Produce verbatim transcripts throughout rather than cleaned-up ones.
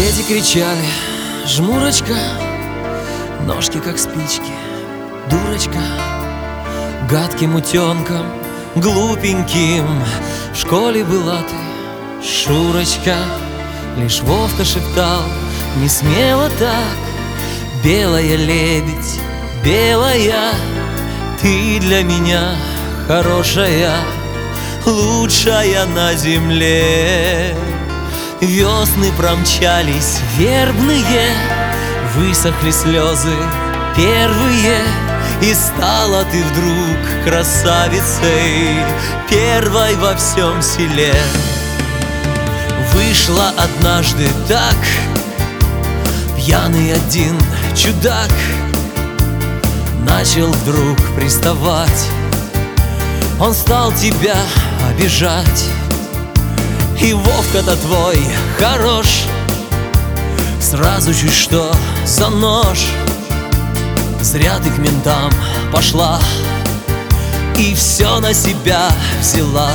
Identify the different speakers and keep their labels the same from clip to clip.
Speaker 1: Дети кричали: жмурочка, ножки как спички, дурочка. Гадким утенком, глупеньким в школе была ты, Шурочка. Лишь Вовка шептал: не смело так, белая лебедь, белая, ты для меня хорошая, лучшая на земле. Весны промчались вербные, высохли слезы первые, и стала ты вдруг красавицей, первой во всем селе. Вышла однажды так, пьяный один чудак, начал вдруг приставать. Он стал тебя обижать. И Вовка-то твой хорош, сразу чуть что за нож. Зря ты к ментам пошла и все на себя взяла.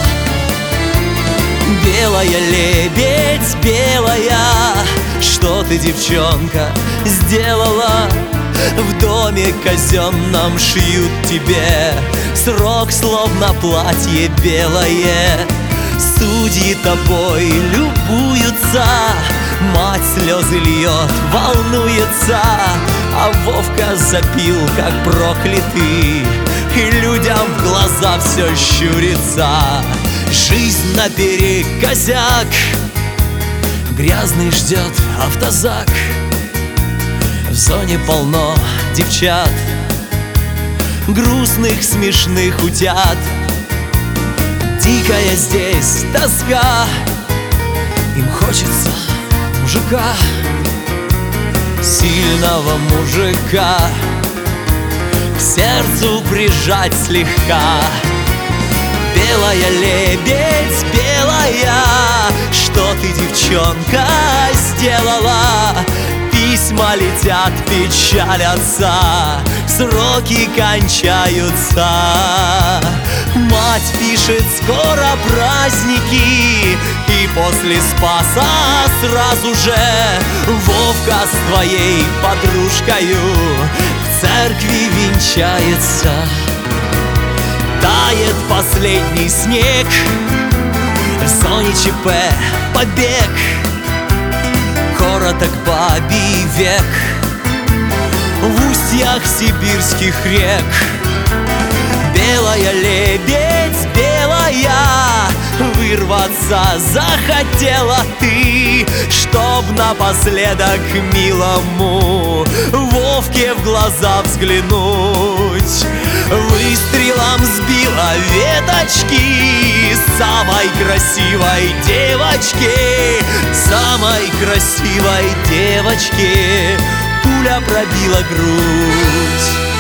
Speaker 1: Белая лебедь, белая, что ты, девчонка, сделала? В доме казенном шьют тебе срок, словно платье белое. Судьи тобой любуются, мать слезы льет, волнуется, а Вовка запил, как проклятый, и людям в глаза все щурится. Жизнь наперекосяк, грязный ждет автозак. В зоне полно девчат, грустных, смешных утят. Дикая здесь тоска, им хочется мужика, сильного мужика, к сердцу прижать слегка. Белая лебедь, белая, что ты, девчонка, сделала? Письма летят, печалятся, сроки кончаются. Мать пишет: скоро праздники, и после Спаса сразу же Вовка с твоей подружкою в церкви венчается. Тает последний снег, в зоне ЧП побег, короток бабий век в устьях сибирских рек. Белая лебедь, белая, вырваться захотела ты, чтоб напоследок милому Вовке в глаза взглянуть. Выстрелом сбила веточки самой красивой девочки, самой красивой девочки пуля пробила грудь.